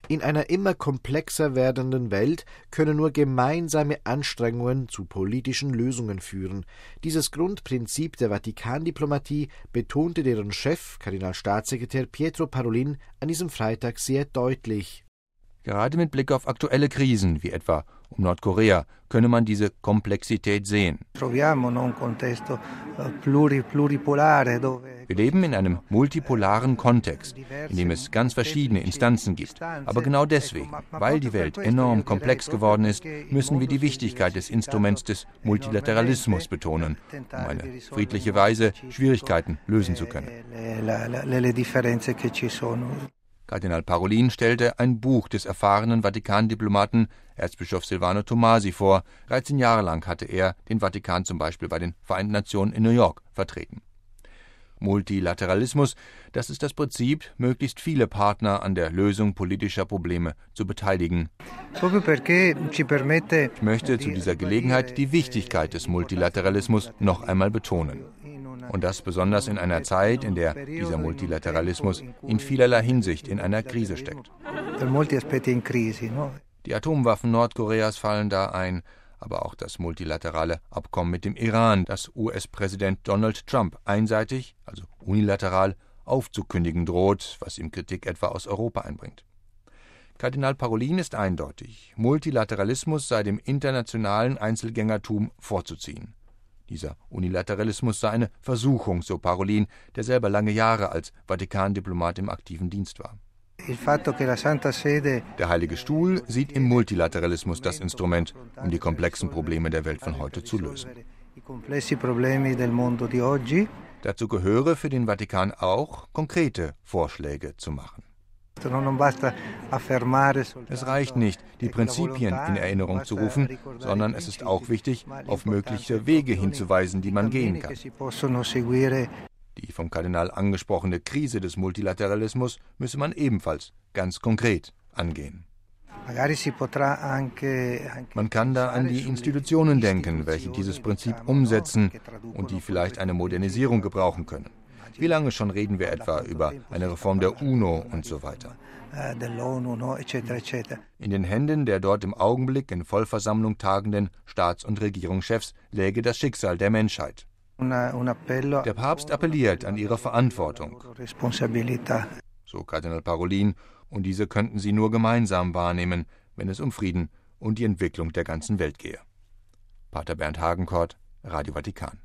In einer immer komplexer werdenden Welt können nur gemeinsame Anstrengungen zu politischen Lösungen führen. Dieses Grundprinzip der Vatikandiplomatie betonte deren Chef, Kardinalstaatssekretär Pietro Parolin, an diesem Freitag sehr deutlich. Gerade mit Blick auf aktuelle Krisen, wie etwa um Nordkorea, könne man diese Komplexität sehen. Wir leben in einem multipolaren Kontext, in dem es ganz verschiedene Instanzen gibt. Aber genau deswegen, weil die Welt enorm komplex geworden ist, müssen wir die Wichtigkeit des Instruments des Multilateralismus betonen, um eine friedliche Weise Schwierigkeiten lösen zu können. Kardinal Parolin stellte ein Buch des erfahrenen Vatikandiplomaten Erzbischof Silvano Tomasi vor. 13 Jahre lang hatte er den Vatikan zum Beispiel bei den Vereinten Nationen in New York vertreten. Multilateralismus, das ist das Prinzip, möglichst viele Partner an der Lösung politischer Probleme zu beteiligen. Ich möchte zu dieser Gelegenheit die Wichtigkeit des Multilateralismus noch einmal betonen. Und das besonders in einer Zeit, in der dieser Multilateralismus in vielerlei Hinsicht in einer Krise steckt. Die Atomwaffen Nordkoreas fallen da ein, aber auch das multilaterale Abkommen mit dem Iran, das US-Präsident Donald Trump einseitig, also unilateral, aufzukündigen droht, was ihm Kritik etwa aus Europa einbringt. Kardinal Parolin ist eindeutig: Multilateralismus sei dem internationalen Einzelgängertum vorzuziehen. Dieser Unilateralismus sei eine Versuchung, so Parolin, der selber lange Jahre als Vatikandiplomat im aktiven Dienst war. Der Heilige Stuhl sieht im Multilateralismus das Instrument, um die komplexen Probleme der Welt von heute zu lösen. Dazu gehöre für den Vatikan auch, konkrete Vorschläge zu machen. Es reicht nicht, die Prinzipien in Erinnerung zu rufen, sondern es ist auch wichtig, auf mögliche Wege hinzuweisen, die man gehen kann. Die vom Kardinal angesprochene Krise des Multilateralismus müsse man ebenfalls ganz konkret angehen. Man kann da an die Institutionen denken, welche dieses Prinzip umsetzen und die vielleicht eine Modernisierung gebrauchen können. Wie lange schon reden wir etwa über eine Reform der UNO und so weiter? In den Händen der dort im Augenblick in Vollversammlung tagenden Staats- und Regierungschefs läge das Schicksal der Menschheit. Der Papst appelliert an ihre Verantwortung, so Kardinal Parolin, und diese könnten sie nur gemeinsam wahrnehmen, wenn es um Frieden und die Entwicklung der ganzen Welt gehe. Pater Bernd Hagenkort, Radio Vatikan.